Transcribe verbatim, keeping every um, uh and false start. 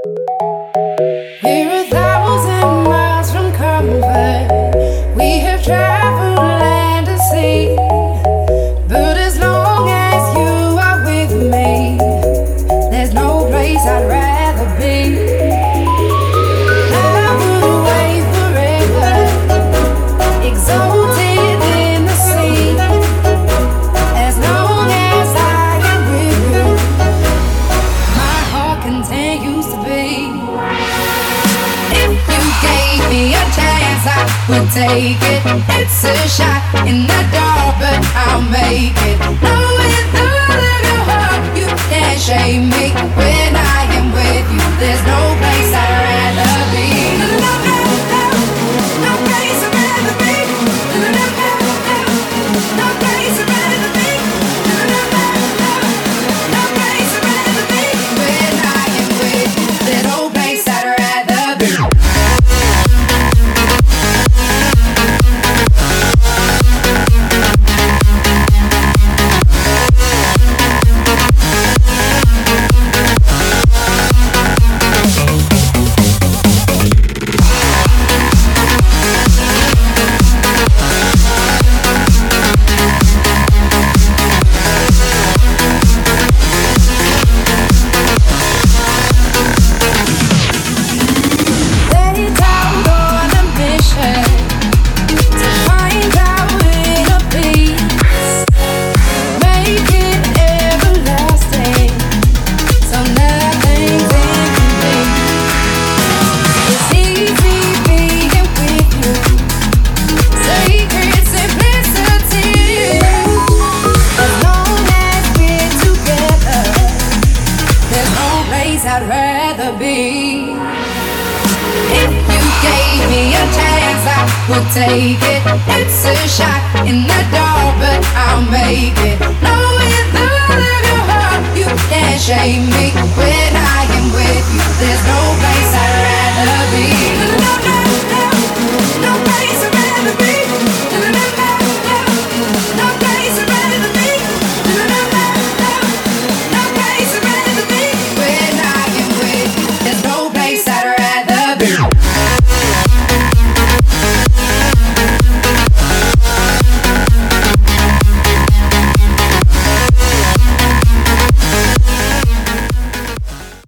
We're a thousand miles from comfort. We have traveled land and sea. But as long as you are with me, there's no place I'd rather be. I would away forever, exalted in the sea. As long as I am with you, my heart continues to beat. If you gave me a chance, I would take it. It's a shot in the dark, but I'll make it. Knowing the little heart, you can't shame me. When I am with you, there's no place I'd rather be. No, no, no, no place I'd rather be. No, no, no, no, no place I'd rather be. No, no, no, no, no place I'd rather be. When I am with you, there's no place I'd rather be. Set out on a mission to find our inner peace, make it everlasting, so nothing's incomplete. It's easy being with you, sacred simplicity. As long as we're together, there's no place I'd rather be. If you gave me a chance, I would take it. It's a shot in the dark, but I'll make it. No